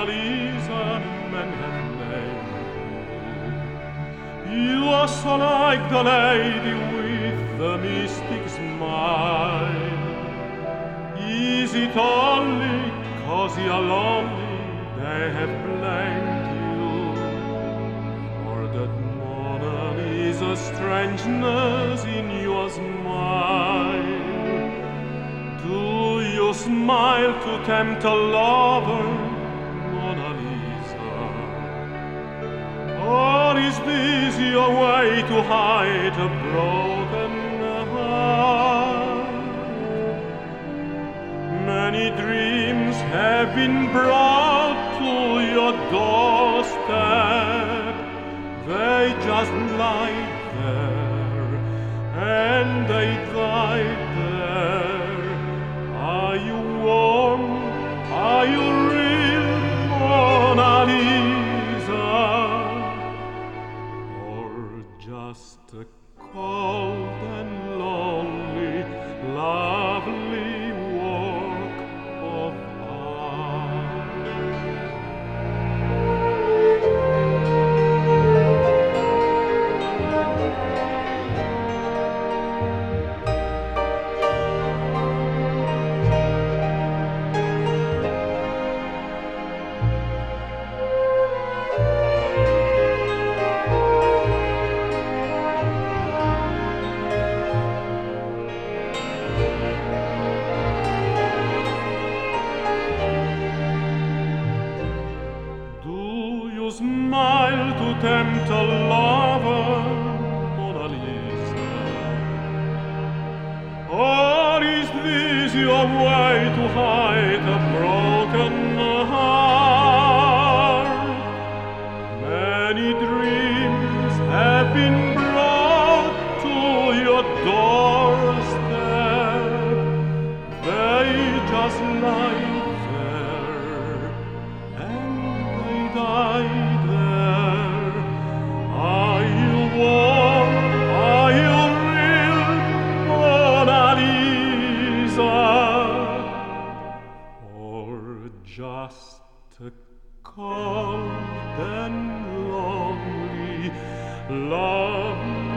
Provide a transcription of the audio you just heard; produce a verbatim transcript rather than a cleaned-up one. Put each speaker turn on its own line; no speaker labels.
Lisa, men have named you. You are so like the lady with the mystic smile. Is it only 'cause you're lonely they have blamed you for that Mona Lisa strangeness in your smile? Do you smile to tempt a lover, Mona Lisa? Or is this your way to hide a broken heart? Many dreams have been brought to your doorstep. They just lie there and they die there. Are you warm? Are you real, Mona Lisa? Or just a cold and lonely, lovely work of art? Smile to tempt a lover, Mona Lisa? Or is this your way to hide a broken heart? Many dreams have been brought to your doorstep. They just lie there and they die there. Are you warm? Are you real, Mona Lisa? Or just a cold and lonely love?